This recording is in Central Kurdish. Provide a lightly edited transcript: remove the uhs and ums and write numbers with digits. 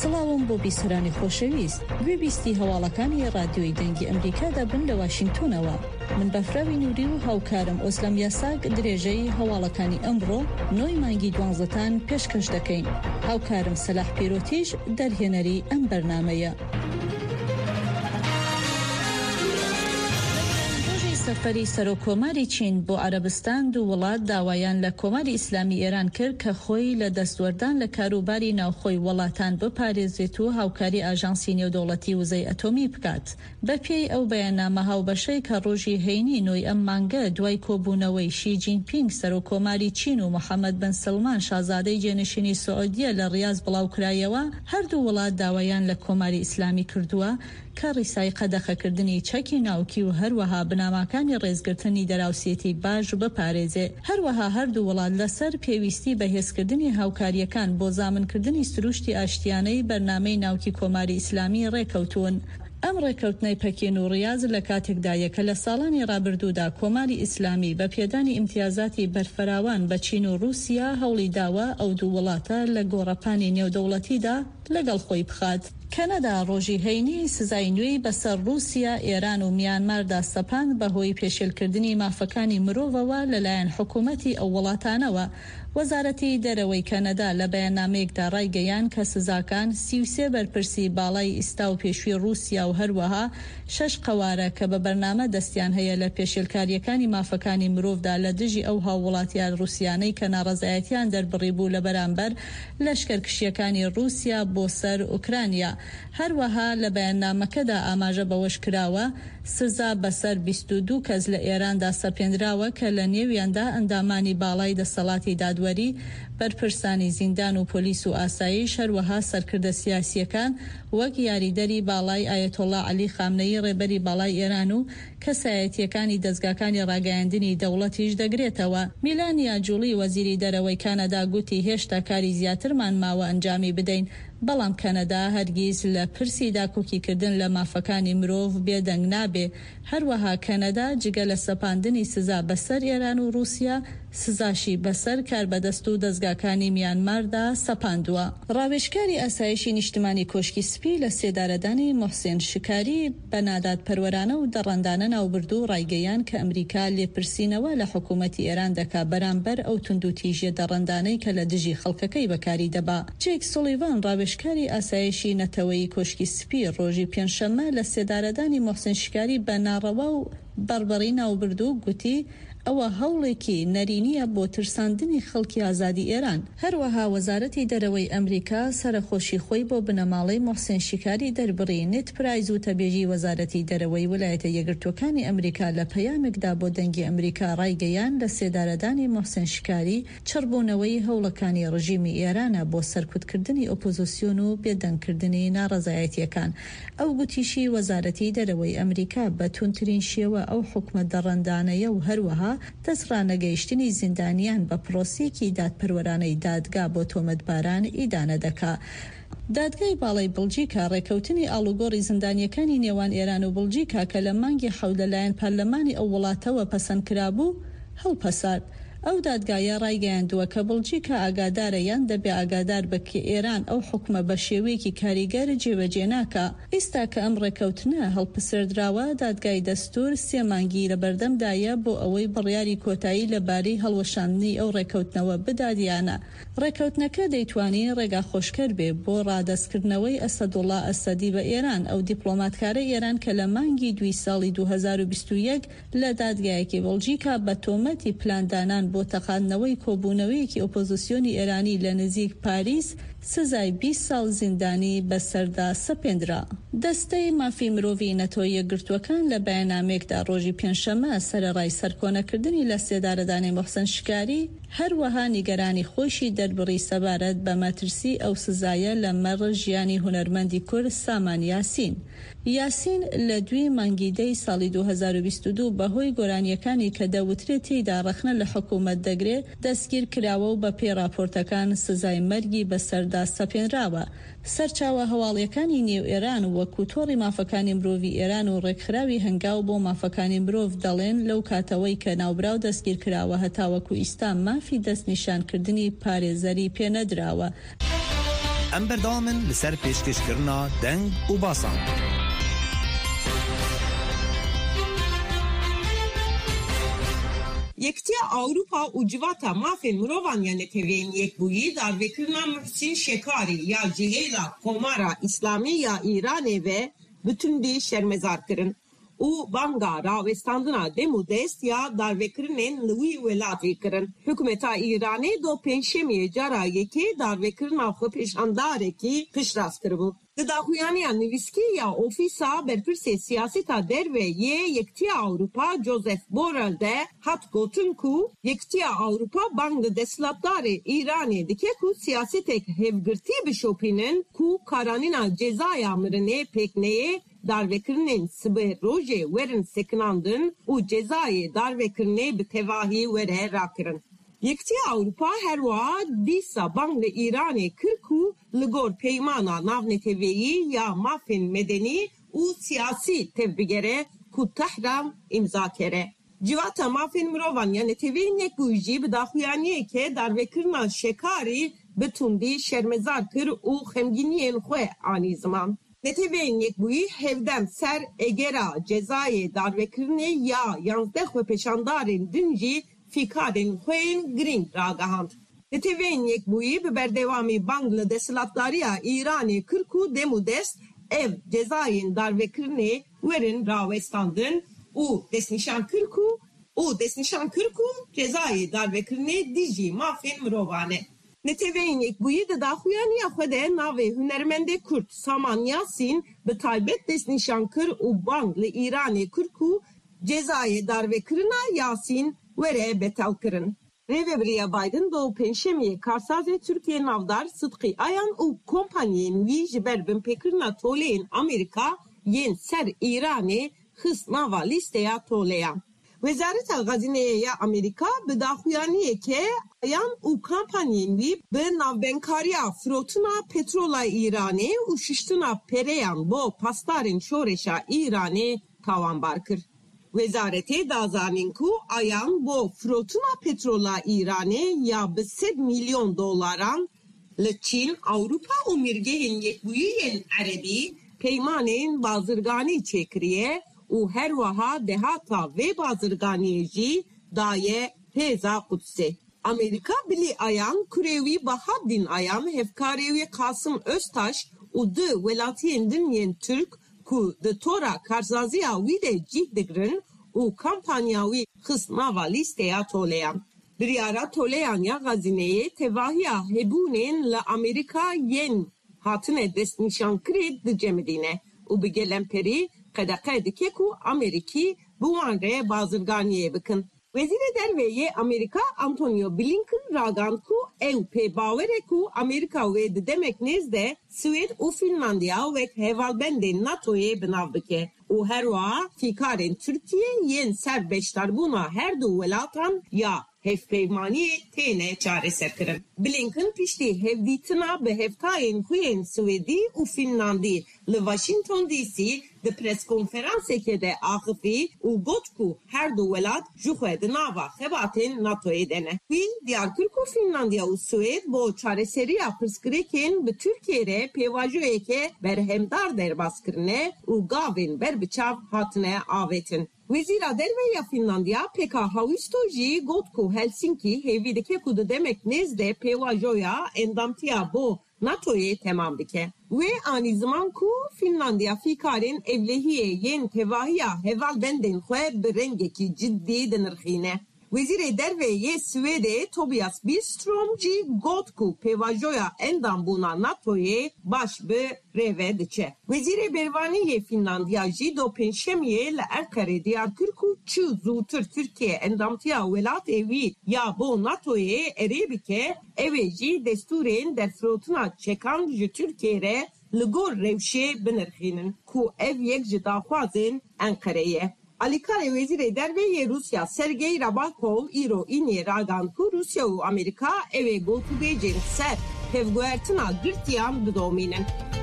سڵاوم بۆ بیسەرانی خۆشەویست گوێبیستی هەواڵەکانی رادیۆی دەنگی ئەمریکادا بن لە واشنگتۆنەوە. من بەفراوی نووری و هاوکارم ئۆسلەم یاساک درێژەی هەواڵەکانی ئەمڕۆ 9 مانگی 12 پێشکەش دەکەین. هاوکارم سەلاح پیرۆتیش دەرهێنەری ئەم بەرنامەیە. سەفەری سەرۆکۆماری چین بۆ عەرەبستان دوو وڵات داوایان لە کۆماری ئیسلامی ئێران کرد کە خۆی لە دەستوەردان لە کاروباری ناوخۆی وڵاتان بپارێزێت و هاوکاری ئاژانسی نێودەوڵەتی وزەی ئەتۆمی بکات. بەپێی ئەو بەیاننامە هاوبەشەی کە ڕۆژی هەینی 9 ئەم مانگە دوای کۆبوونەوەی شی جینپینگ سەرۆکۆماری چین و محەممەد بن سلمان شازادەی جێنشینی سعودیە لە ڕیاض بڵاوکرایەوە، هەردوو وڵات داوایان لە کۆماری ئیسلامی کردووە کە ڕیسای قەدەخەکردنی چەکی ناوکی و هەروەها بناماکانی ڕێزگرتنی دەراوسێتی باش بپارێزێ. هەروەها هەردوو وڵات لەسەر پێویستی بەهێزکردنی هاوکاریەکان بۆ زامنکردنی سروشتی ئاشتیانەی بەرنامەی ناوکی کۆماری ئیسلامی ڕێکەوتون. ئەم ڕێکەوتنەی پەکین و ڕیاض لە کاتێکدایە کە لە ساڵانی ڕابردوودا کۆماری ئیسلامی بە پێدانی ئیمتیازاتی بەرفراوان بە چین و رووسیا هەوڵی داوە ئەو دوو وڵاتە لە گۆڕەپانی نێودەوڵەتیدا لەگەڵ خۆی بخات. کەنەدا ڕۆژی هەینی سزای نوێی بەسەر رووسیا، ئێران و میانماردا سەپاند بەهۆی پێشێلکردنی مافەکانی مرۆڤەوە لەلایەن حکوومەتی ئەو وڵاتانەوە. وەزارەتی دەرەوەی کەنەدا لە بەیاننامەیەکدا ڕایگەیان کە سزاکان 33 بەرپرسی باڵای ئیستا و پێشووی رووسیا و هەروەها 6 قەوارە کە بە بەرنامە دەستیان هەیە لە پێشێلکاریەکانی مافەکانی مرۆڤدا لە دژی ئەو هاووڵاتیان رووسیانەی کە ناڕەزایەتیان دەربڕی بوو لە بەرامبەر لەشکرکشیەکانی رووسیا بۆ سەر ئوکرانیا. هەروەها لە بەیاننامەکەدا ئاماژە بەوەش کراوە سزا بەسەر 22 کەس لە ئێراندا سەپێنراوە کە لە نێویاندا ئەندامانی باڵای دەسەڵاتی دادوەری، بەرپرسانی زیندان و پۆلیس و ئاسایش، هەروەها سەرکردە سیاسیەکان وەک یاریدەری باڵای ئایەتۆڵا عەلی خامنەیی ڕێبەری باڵای ئێران و کەسایەتیەکانی دەستگاکانی ڕاگەیاندنی دەوڵەتیش دەگرێتەوە. میلانیا جوڵی وەزیری دەرەوەی کانەدا گوتی هێشتا کاری زیاترمان ماوە ئەنجامی بدەین، بەڵام کەنەدا هەرگیز لە پرسی داکۆکیکردن لە مافەکانی مرۆڤ بێدەنگ نابێ. هەروەها کەنەدا جگە لە سەپاندنی سزا بەسەر ئێران و رووسیا، سزاشی بەسەر کاربەدەست و دەستگاکانی میانماردا سەپاندووە. ڕاوێژکاری ئاسایشی نیشتمانی کۆشکی سپی لە سێدارەدانی موحسێن شکاری بە نادات پەروەرانە و دەڕەندانە ناوبردوو ڕایگەیان کە ئەمریکا لێپرسینەوە لە حکوومەتی ئێران دەکا بەرامبەر ئەو توندوتیژە دەڕەندانەی کە لە دژی خەڵکەکەی بەکاری دەبا. جێک سولیڤان ڕاوێژکاری ئاسایشی نەتەوەی کۆشکی سپی ڕۆژی پێنجشەممە لە سێدارەدانی موحسێن شکاری بە ناڕەوا و بەربەڕی ناوبردوو گوتی ئەوە هەوڵێکی نەرینیە بۆ ترساندنی خەڵکی ئازادی ئێران. هەروەها وەزارەتی دەرەوەی ئەمریکا سەرخۆشی خۆی بۆ بنەماڵەی موحسێن شکاری دەربڕی. نت پرایز و تەبێژی وەزارەتی دەرەوەی ویلایەتە یەکگرتووەکانی ئەمریکا لە پەیامێکدا بۆ دەنگی ئەمریکا ڕایگەیان لە سێدارەدانی موحسێن شکاری چڕبوونەوەی هەوڵەکانی ڕژیمی ئێرانە بۆ سەرکوتکردنی ئۆپۆزیسیۆن و بێدەنگکردنی ناڕەزایەتیەکان. ئەو گوتیشی وەزارەتی دەرەوەی ئەمریکا بە توندترین شێوە ئەو حکومەت دەڕەندانەیە و هەروەها دەستڕانەگەیشتنی زیندانیان بە پرۆسێکی دادپەروەرانەی دادگا بۆ تۆمەتباران ئیدانە دەکا. دادگای باڵای بڵجیکا ڕێکەوتنی ئاڵوگۆڕی زیندانیەکانی نێوان ئێران و بڵجیکا کە لە مانگی 7 لەلایەن پەرلەمانی ئەو وڵاتەوە پەسەندکرابوو هەڵپەسارد. ئەو دادگایە ڕایگەیاندووە کە بڵجیکا ئاگادارە یان دەبێ ئاگادار بە کە ئێران ئەو حکومە بە شێوەیەکی کاریگەر جێبەجێ ناکا. ئێستا کە ئەم ڕێکەوتنە هەڵپسردراوە، دادگای دەستور 3 مانگی لە بەردەمدایە بۆ ئەوەی بڕیاری کۆتایی لەبارەی هەڵوەشاندنی ئەو ڕێکەوتنەوە بدادیانە. ڕێکەوتنەکە دەیتوانی ڕێگا خۆشکەر بێ بۆ ڕادەستکردنەوەی ئەسەدوڵڵا ئەسەدی بە ئێران، ئەو دیپلۆماتکارە ئێران کە لە مانگی 2 ساڵی 2021 لە دادگایەکی بڵجیکا بە تۆمەتی پلاندانان بۆ تەقاندنەوەی کۆبوونەوەیەکی ئۆپۆزیسیۆنی ئێرانی لە نزیک پاریس سزای 20 ساڵ زیندانی بەسەردا سەپێنرا. دەستەی مافی مرۆڤی نەتۆ یەکگرتووەکان لە بەیاننامەیەکدا ڕۆژی پێنجشەممە سەرەڕای سەرکۆنەکردنی لە سێدارەدانی موحسێن شکاری هەروەها نیگەرانی خۆشی دەربڕی سەبارەت بە مەترسی ئەو سزایە لە مەڕ ژیانی هونەرمەندی کورد سامان یاسین لە 2 مانگی 10 ساڵی 2022 بەهۆی گۆرانیەکانی کە دەوترێت تێیدا ڕەخنە لە حکوومەت دەگرێت دەستگیر کراوە و بە پێ راپۆرتەکان سزای مەرگی بەسەردا سەپێنراوە. سەرچاوە هەواڵیەکانی نێو ئێران وەکو تۆڕی مافەکانی مرۆڤی ئێران و ڕێکخراوی هەنگاو بۆ مافەکانی مرۆڤ دەڵێن لەو کاتەوەی کە ناوبراو دەستگیر کراوە هەتاوەکو ئیستا مافی دەستنیشانکردنی پارێزەری پێنەدراوە. ام بردامن لسر پیشکش کرنا دنگ و باسان. یکتی اروپا و جواتا مافین مروان یعنی تیوین یک بویی در وکرنا محسن شکاری یا جهیلا کومارا اسلامی یا ایرانی و bütün di şermezar kırın. U banga ravestandına demu dest ya darvekirinin Louis velatı kırın. Hükümeta İran'ı do penşemiye cara yeki darvekirin avı peşandare ki pişras kırbu. Dıdahuyaniya niviski ya ofisa berpirse siyaseta derve ye yektiya Avrupa Joseph Borrell'de hat gotun ku yektiya Avrupa bangda deslapdare İran'ı dike ku siyasetek hevgirti bişopinin ku karanina cezaya amrine pekneye darvekirinin sıbı roje verin sekinandın u cezayı darvekirine bir tevahi vere rakirin. Yekti Avrupa her vaat disa bangla İran'ı kırku ligor peymana navne teveyi ya mafin medeni u siyasi tevbigere ku tahram imza kere. Civata mafin mrovan yani teveyin nek buyuji bidahuyaniye ke darvekirina şekari betundi şermezar kır u xemginiyen xwe ani zaman. Neteveyin nek buyi hevdem ser egera cezaye darvekirine ya yansdeh ve peşandarin dünci fikadin hoyin green ragahand. Neteveyin yek buyi biber devami bangla desalatlarıya İran'ı kırku demudest ev cezayin darvekirine verin ravestandın u desnişan kırku cezayı darvekirine diji mafin mrovane. Neteveyin yek buyi de dahuyani yakhede nave hünermende Kürt Saman Yasin be taybet desnişan kır u bangla İran'ı kırku cezayı darvekirine Yasin vere betal kırın. Revebriya Biden Doğu Penşemiye Karsaze Türkiye Navdar Sıtkı Ayan u kompanyen vi jiberbin pekirna toleyin Amerika yen ser İran'ı hıs nava listeya toleyan. Wezareta Gazine'ye Amerika bedahuyaniye ke ayan u kompanyen vi be navbenkariya frotuna petrola İran'ı u şiştuna pereyan bo pastarin şoreşa İran'ı tavan barkır. Wezareti dazanin ku ayan bo frotuna petrola İran'ı ya be 100 milyon dollaran le Çin Avrupa u mirgehin yekbuyen Arabi peymanen bazırgani çekriye u her vaha dehata ve bazırganiyeji daye peza kutse. Amerika bili ayan kurevi Bahaddin ayan hefkarevi Kasım Öztaş u de velatiyen dinyen Türk ku de tora karzaziya vide cihdigrin u kampanyavi kısnava listeya toleyan. Biryara toleyan ya gazineye tevahiya hebunen la Amerika yen hatine desnişan kred de cemedine. U bigelen peri kadakadike ku Ameriki bu anre bazırganiye bakın. Vezire derveye Amerika Antonio Blinken ragan ku evpe bavere ku Amerika ve demek nezde Sved u Finlandiya ve hevalbende NATO'ye binavdike. U herva fikaren Türkiye yen serbeştar buna her du velatan ya hevpeymani tene çare serkirin. Blinken pişti hevditina be hevtayin huyen Svedi u Finlandi le Washington DC de preskonferanse ke de ahifi u gotku her du velat juhe de nava hebaten NATO'ye dene. Fin Diyarbakır Finlandiya u Sved bo çare seriya pırskreken be Türkiye're pevajoye ke berhemdar derbaskirine u gavin berbiçav hatine avetin. Vezira derveya Finlandiya peka havistoji gotku Helsinki hevidike kudu demek nezde pevajoya endamtiya bo NATO'ye tamam dike. Ve ani zaman ku Finlandiya fikaren evlehiye yen tevahiya heval benden xwe berengeki ciddi denirxine. Vezire derveye Svede Tobias Billström gotku pevajoya endam buna NATO'ye baş be reve diçe. Vezire bervaniye Finlandiya do penşemiye le erkare Diyarbakır çu zutur Türkiye endamtiya velat evi ya bo NATO'ye erebike eveci desturen der frotuna çekan ji Türkiye're ligor revşe binirxinin ku ev yek ji daxwazin Ankara'ye. Alikare vezire derveye Rusya Sergey Rabakov iro inye ragan ku Rusya u Amerika eve gotugecen ser hevguertina girtiyan bidominen.